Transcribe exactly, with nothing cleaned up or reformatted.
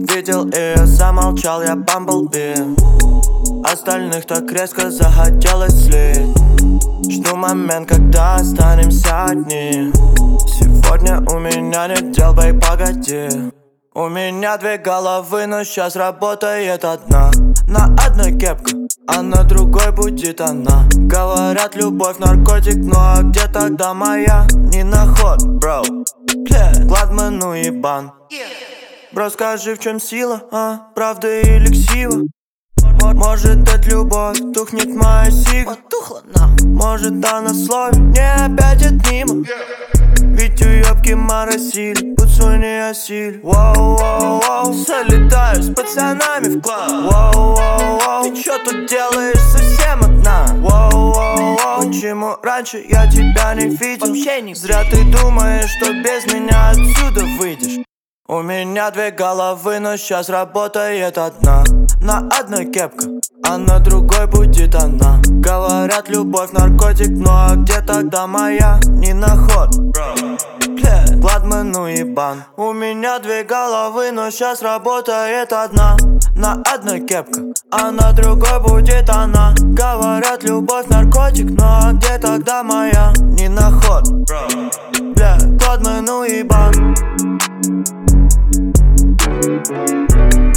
Видел ее, замолчал, я Бамблби. Остальных так резко захотелось слить. Жду момент, когда останемся одни. Сегодня у меня нет дел, бей, погоди. У меня две головы, но сейчас работает одна. На одной кепка, а на другой будет она. Говорят, любовь наркотик, ну а где тогда моя? Не на ход, бро, Кладман, ну ебан. Бро, скажи, в чем сила, а? Правда или ксива? Может, это любовь, тухнет моя сига. Может, она в слове не опять от мимо. Ведь уёбки моросили, путь свой не осиль. Воу-воу-воу, залетаю с пацанами в клуб. Воу-воу-воу, ты чё тут делаешь совсем одна? Воу-воу-воу, почему раньше я тебя не видел? Зря ты думаешь, что без меня отсюда выйдешь. У меня две головы, но сейчас работает одна. На одной кепка, а на другой будет она. Говорят, любовь наркотик, ну а где тогда моя? Не на ход, Кладман, ну ебан. У меня две головы, но сейчас работает одна. На одной кепка, а на другой будет она. Говорят, любовь наркотик, ну а где тогда моя? Не на ход, Кладман, ну ебан.